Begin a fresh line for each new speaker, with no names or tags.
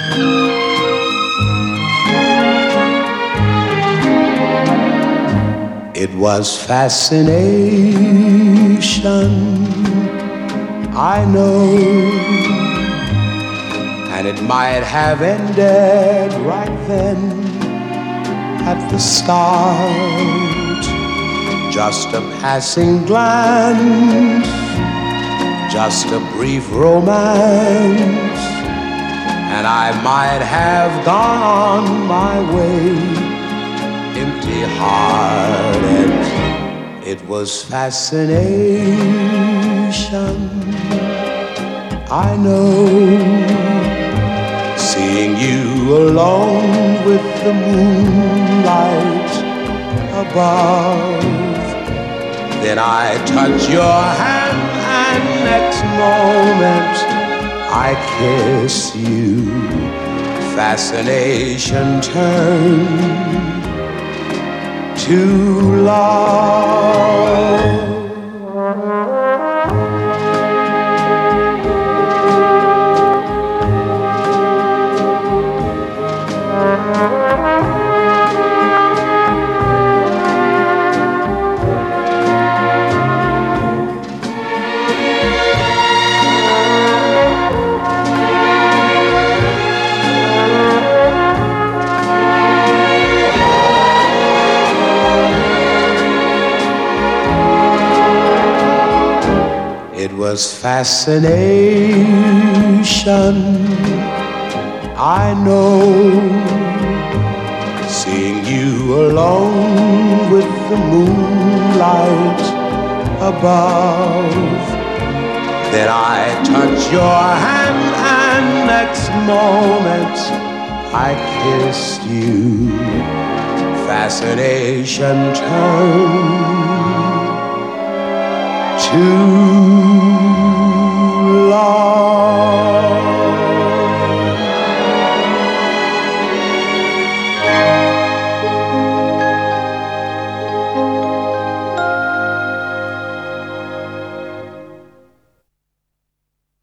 It was fascination, I know, and it might have ended right then at the start. Just a passing glance, just a brief romance, and I might have gone on my way empty-hearted. It was fascination, I know, seeing you alone with the moonlight above. Then I touch your hand and next moment I kiss you. Fascination turned to love. It was fascination, I know, seeing you alone with the moonlight above. Then I touch your hand and next moment I kissed you. Fascination turned to